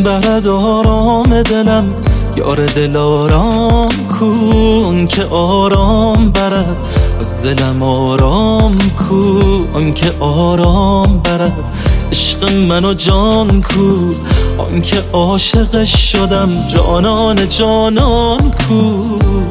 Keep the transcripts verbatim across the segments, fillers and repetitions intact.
برد آرام دلم، یار دل آرام کن که آرام برد از دلم، آرام کن که آرام برد عشق من و جان کو، آن که عاشقش شدم جانان جانان کو.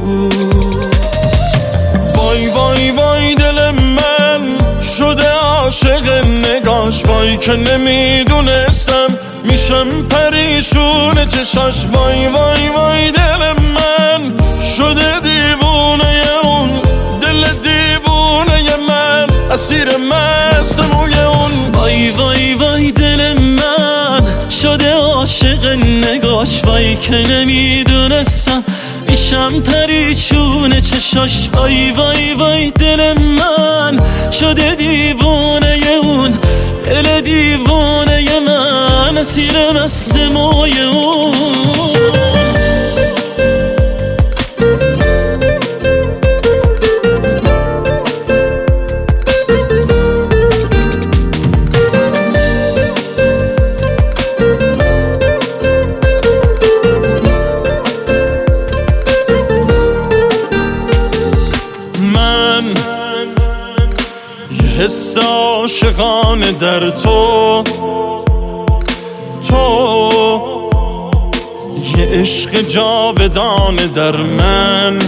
وای وای وای دل من شده عاشق نگاش، وای که نمیدونستم میشم پریشون چشاش. وای وای وای دل من شده دیوونه اون، دل دیوونه من اسیر مست موی اون. وای وای وای دل من شده عاشق نگاش، وای که نمیدونستم میشم پریشون چشاش. وای وای وای دل من شده دیوونه اون، دل دیوونه من اسیر مست موی اون. حس عاشقانه در تو، تو یه عشق جاودانه در من،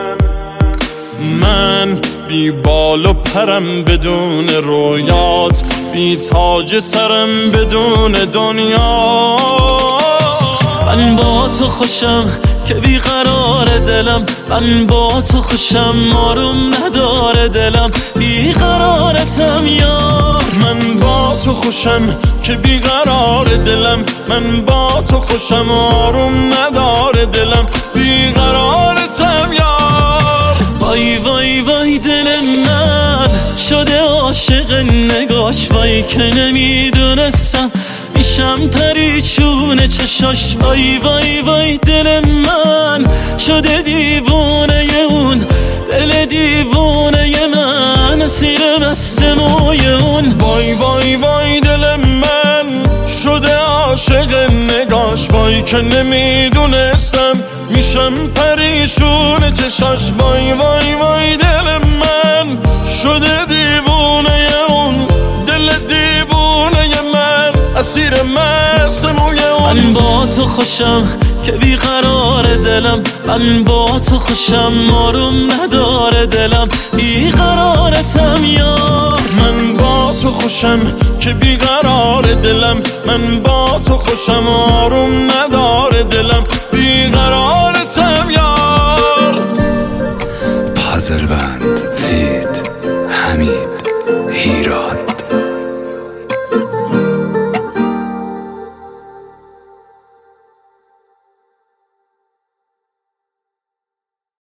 من بی بال و پرم بدون رویات، بی تاج سرم بدون دنیا. من با تو خوشم که بیقرار دلم، من با تو خوشم آروم نداره دلم، بیقرارتم یار. من با تو خوشم که بیقرار دلم، من با تو خوشم آروم نداره دلم، بیقرارتم یار. وای وای وای دل من شده عاشق نگاش، وای که نمیدونستم میشم پریشون چشاش. وای وای وای دل من شده دیوونه اون، دل دیوونه من اسیر مست موی اون. وای وای وای دل من شده عاشق نگاش، وای که نمیدونستم میشم پریشون چشاش. وای وای وای دل من شده دیوونه اون، دل دیوونه من اسیر مست موی اون. من با تو خوشم که بیقرار دلم، من با تو خوشم آروم نداره دلم، بیقرارتم یار. من با تو خوشم که بیقرار دلم، من با تو خوشم آروم نداره دلم، بیقرارتم یار. پازلبند فیت حمید هیراد.